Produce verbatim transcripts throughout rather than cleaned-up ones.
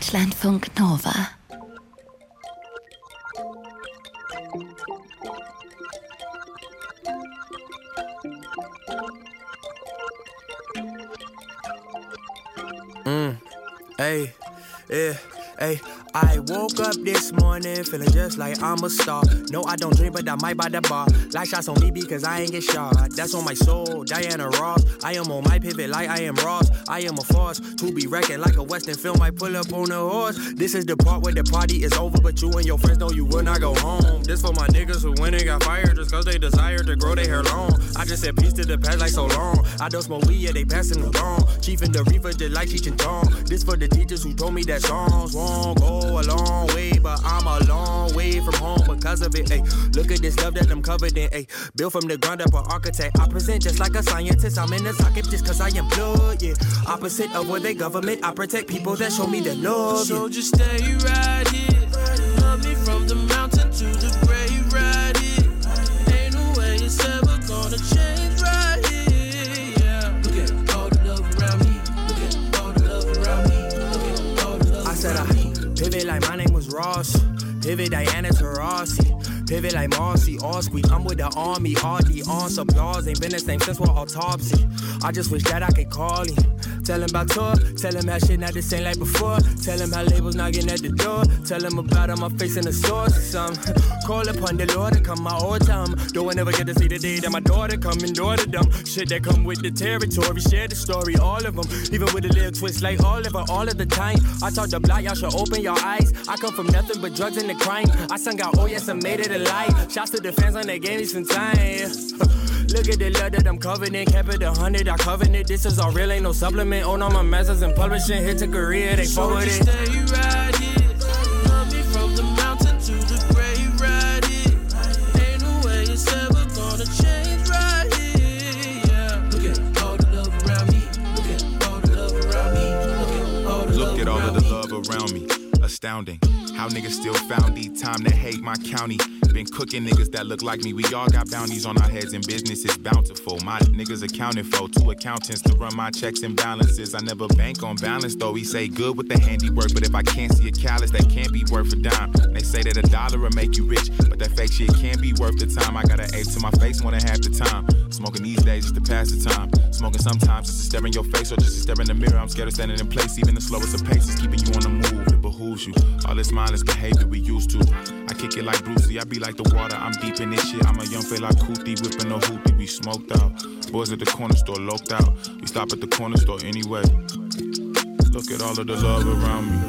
Deutschlandfunk Nova. Mm, hey, yeah, hey. I woke up this morning feeling just like I'm a star. No, I don't drink, but I might buy the bar. Like shots on me because I ain't get shot. That's on my soul, Diana Ross. I am on my pivot like I am Ross. I am a force to be reckoned like a Western film. I pull up on a horse. This is the part where the party is over, but you and your friends know you will not go home. This for my niggas who went and got fired just cause they desire to grow their hair long. I just said peace to the past like so long. I don't smoke weed, yeah, they passing them wrong. Chief and the reefer just like Cheech and Chong. This for the teachers who told me that songs won't go a long way, but I'm a long way from home because of it. Ay, look at this love that I'm covered in. Ay, built from the ground up, an architect. I present just like a scientist. I'm in the socket just cause I am blood. Yeah, opposite of what they government. I protect people that show me the love. So just stay right here. Love me from the mountain to the grave right here. Ain't no way it's ever gonna change right here. Yeah. Look at all the love around me. Look at all the love around me. Look at all the love. I said I pivot like my name was Ross. Pivot Diana Taurasi. Pivot like Marcy Allsqueak. I'm with the army. All the arms applause. Ain't been the same since what autopsy. I just wish that I could call him. Tell him about tour. Tell him how shit not the same like before. Tell him how labels knocking at the door. Tell him about how my face in the source or something. Call upon the Lord to come my old time. Don't ever get to see the day that my daughter come and daughter dumb. Shit that come with the territory. Share the story, all of them. Even with a little twist like Oliver, all of the time. I talk the block, y'all should open your eyes. I come from nothing but drugs and the crime. I sung out, oh yes, I made it alive. Shouts to the fans on they gave me some time. Look at the love that I'm covered in. Kept it a hundred, I covered it. This is all real, ain't no supplement. Own all my masters and publishing. Hit to Korea, they so forward it. So just stay right here. Love me from the mountain to the grave right here. Ain't no way it's ever gonna change right here. Yeah. Look at all the love around me. Look at all the love around me. Look at all the Look love at all around of the me. love around me. Astounding. How niggas still found the time to hate my county. Been cooking niggas that look like me. We all got bounties on our heads and business is bountiful. My niggas accounted for. Two accountants to run my checks and balances. I never bank on balance though. We say good with the handiwork, but if I can't see a callus, that can't be worth a dime. They say that a dollar will make you rich, but that fake shit can't be worth the time. I got an ape to my face more than half the time. Smoking these days just to pass the time. Smoking sometimes just to stare in your face or just to stare in the mirror. I'm scared of standing in place. Even the slowest of paces keeping you on the move. It behooves you. All this mindless behavior we used to. I kick it like Bruce Lee. I be like the water. I'm deep in this shit. I'm a young fella Kuti whipping a hoopty. We smoked out. Boys at the corner store loped out. We stop at the corner store anyway. Look at all of the love around me.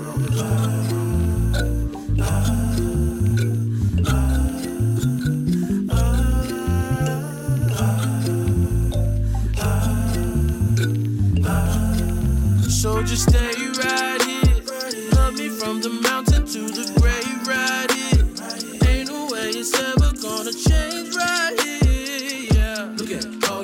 So just stay right here. Love me from the mountain to the grave right here. Ain't no way it's ever gonna change